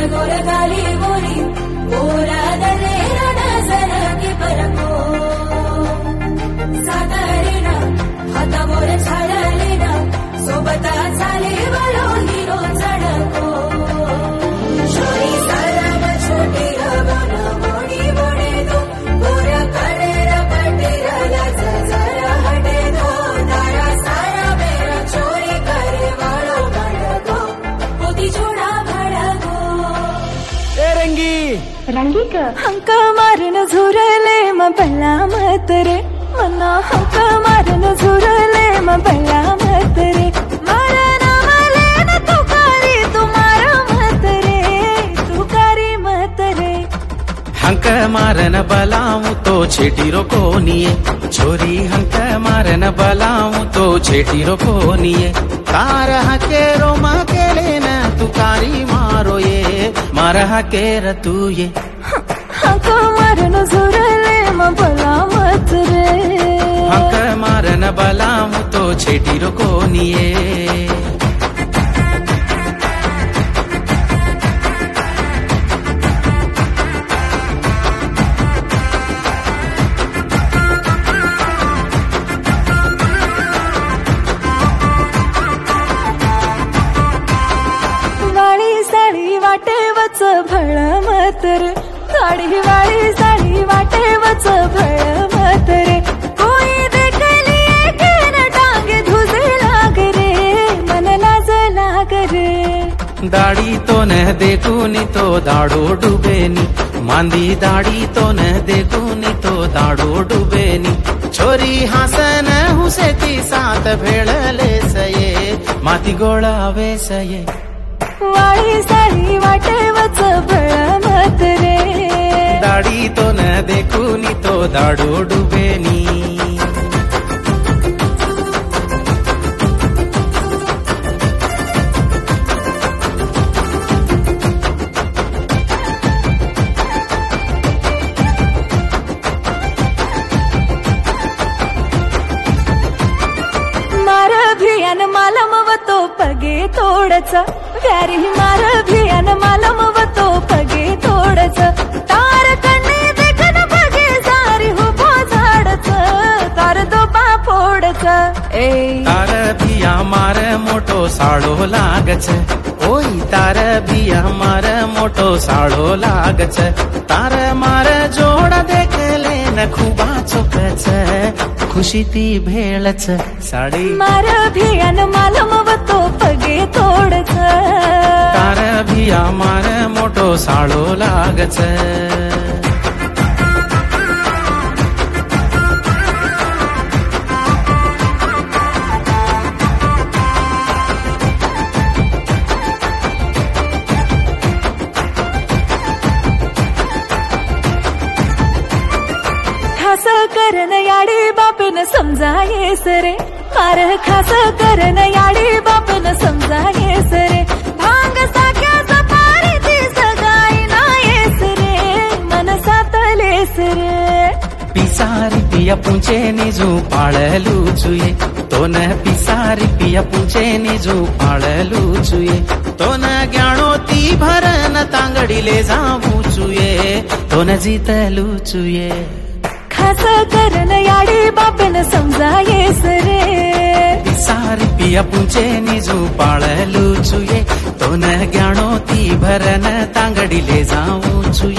गोरगाली बोली बोरादले रणसर की परको सातारीन हातावर छाडलेन सोबता झाले वळो हिरो चढको छोरी सारग छोटी रवन मोडी मोडे दो गोर कडेर पटेर लज जरा हटे दो तारा सारा मेरा चोरी करे वाळो भडको पोती छोडा भडको रंगी रंगीक हंक मारन झुरले म बल्ला मतरे मना हंक मारन झुरले म बल्ला मतरे मारना मले न तुकारी तुम्हारा मतरे तुकारी मतरे हंक मारन बलाऊं तो छेटी रोको निये छोरी हंक मारन बलाऊं तो छेटी रोको निये कार हके रोमा के लेना तुकारी मारो ये मार हकेर तू ये हंक मारन झुरले म बल्ला मतरे हंक मारन बलाऊं तो छेटी रोको निये वाटेवच भळ मतरे साडी वाळी साडी वाटेवच भळ मतरे कोई देखली एकेन टांगे धुजे लाग रे मन लाज लाग रे दाढ़ी तो न देखूनी तो दाड़ो डूबेनी मांदी दाढ़ी तो न देखूनी तो दाड़ो डूबेनी छोरी हासन हुसेती साथ भेळले सये माती गोळावे सये वाळी साडी वाटेवच भळ मतरे दाढ़ी तो न देखूनी तो दाड़ो डूबेनी मार भियान मालमवतो पगे तोडच व्यारी मार भियान मालमवतो पगे तोडच तार कन्ने देखन पगे सारी हुबो झाडच तार दोपा फोडच ए तार भिया मार मोटो साळो लागच ओई तार भिया मार मोटो साळो लागच तार मार जोड देखले न खुबा चोकच खुशी ती भेळच साडी मार भियान मालमवतो पगे तोडच तार भिया मार मोटो साळो लागच खास करन याडी बापेन समजाये सरे मार खास करन याडी बापेन समजाये सरे भांग साख्या सपारी ती सगाई नाये सरे मन सातले सरे पिसारी पिया पुंचे निजू पाळलू चुये तो न पिसारी पिया पुंचे निजू पाळलू चुये तो न ग्याणो ती भरन तांगडीले जाऊ चुये तो न जीतलू चुये खास करन याडी बापेन समजाये सरे पिसारी पिया पुंचे निजू पाळलू चुये तो न ग्याणो ती भरन तांगडीले जाऊ चुये